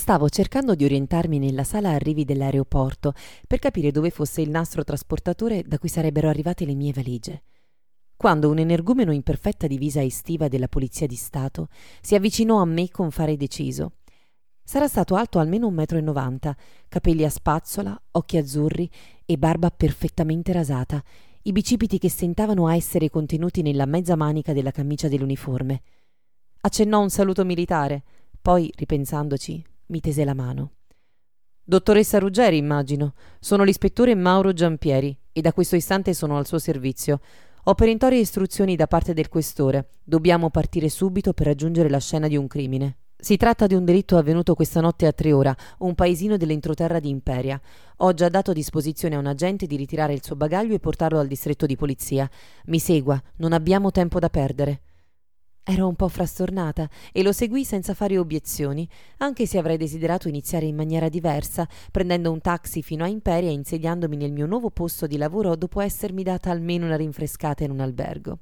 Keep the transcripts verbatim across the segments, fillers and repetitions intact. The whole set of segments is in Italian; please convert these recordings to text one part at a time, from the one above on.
Stavo cercando di orientarmi nella sala arrivi dell'aeroporto per capire dove fosse il nastro trasportatore da cui sarebbero arrivate le mie valigie, quando un energumeno in perfetta divisa estiva della Polizia di Stato si avvicinò a me con fare deciso. Sarà stato alto almeno un metro e novanta, capelli a spazzola, occhi azzurri e barba perfettamente rasata, i bicipiti che stentavano a essere contenuti nella mezza manica della camicia dell'uniforme. Accennò un saluto militare, poi, ripensandoci, mi tese la mano. «Dottoressa Ruggeri, immagino. Sono l'ispettore Mauro Giampieri e da questo istante sono al suo servizio. Ho perentorie istruzioni da parte del questore. Dobbiamo partire subito per raggiungere la scena di un crimine. Si tratta di un delitto avvenuto questa notte a Treora, un paesino dell'entroterra di Imperia. Ho già dato disposizione a un agente di ritirare il suo bagaglio e portarlo al distretto di polizia. Mi segua, non abbiamo tempo da perdere». Ero un po' frastornata e lo seguì senza fare obiezioni, anche se avrei desiderato iniziare in maniera diversa, prendendo un taxi fino a Imperia e insediandomi nel mio nuovo posto di lavoro dopo essermi data almeno una rinfrescata in un albergo.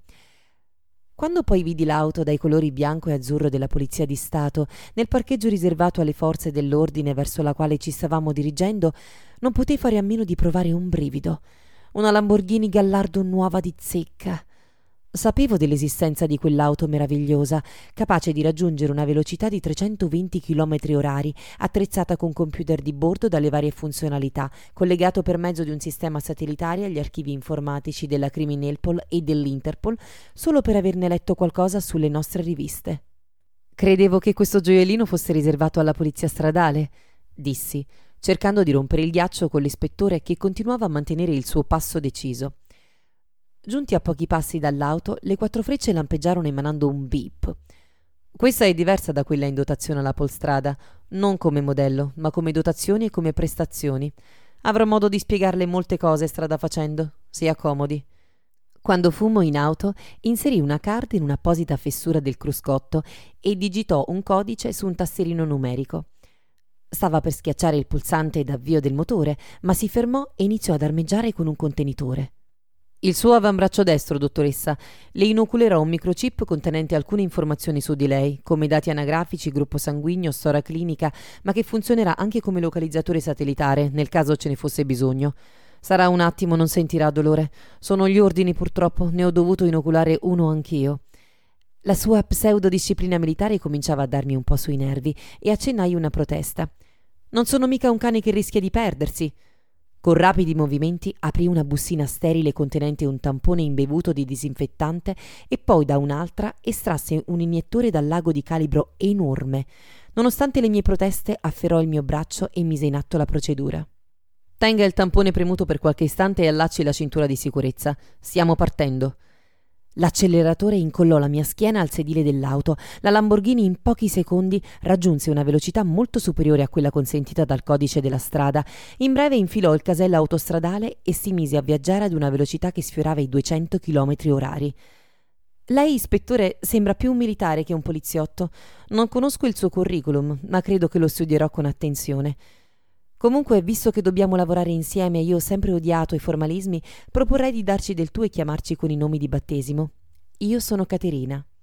Quando poi vidi l'auto dai colori bianco e azzurro della Polizia di Stato nel parcheggio riservato alle forze dell'ordine verso la quale ci stavamo dirigendo, non potei fare a meno di provare un brivido. Una Lamborghini Gallardo nuova di zecca. Sapevo dell'esistenza di quell'auto meravigliosa, capace di raggiungere una velocità di trecentoventi chilometri orari, attrezzata con computer di bordo dalle varie funzionalità, collegato per mezzo di un sistema satellitare agli archivi informatici della Criminalpol e dell'Interpol, solo per averne letto qualcosa sulle nostre riviste. «Credevo che questo gioiellino fosse riservato alla polizia stradale», dissi, cercando di rompere il ghiaccio con l'ispettore che continuava a mantenere il suo passo deciso. Giunti a pochi passi dall'auto, le quattro frecce lampeggiarono emanando un beep. «Questa è diversa da quella in dotazione alla Polstrada, non come modello, ma come dotazioni e come prestazioni. Avrò modo di spiegarle molte cose strada facendo. Si accomodi». Quando fummo in auto, inserì una card in un'apposita fessura del cruscotto e digitò un codice su un tastierino numerico. Stava per schiacciare il pulsante d'avvio del motore, ma si fermò e iniziò ad armeggiare con un contenitore. «Il suo avambraccio destro, dottoressa. Le inoculerò un microchip contenente alcune informazioni su di lei, come dati anagrafici, gruppo sanguigno, storia clinica, ma che funzionerà anche come localizzatore satellitare, nel caso ce ne fosse bisogno. Sarà un attimo, non sentirà dolore. Sono gli ordini, purtroppo, ne ho dovuto inoculare uno anch'io». La sua pseudodisciplina militare cominciava a darmi un po' sui nervi e accennai una protesta. «Non sono mica un cane che rischia di perdersi». Con rapidi movimenti aprì una bussina sterile contenente un tampone imbevuto di disinfettante e poi da un'altra estrasse un iniettore dal lago di calibro enorme. Nonostante le mie proteste, afferrò il mio braccio e mise in atto la procedura. «Tenga il tampone premuto per qualche istante e allacci la cintura di sicurezza. Stiamo partendo». L'acceleratore incollò la mia schiena al sedile dell'auto. La Lamborghini in pochi secondi raggiunse una velocità molto superiore a quella consentita dal codice della strada. In breve infilò il casello autostradale e si mise a viaggiare ad una velocità che sfiorava i duecento chilometri orari. «Lei, ispettore, sembra più un militare che un poliziotto. Non conosco il suo curriculum, ma credo che lo studierò con attenzione. Comunque, visto che dobbiamo lavorare insieme e io ho sempre odiato i formalismi, proporrei di darci del tu e chiamarci con i nomi di battesimo. Io sono Caterina».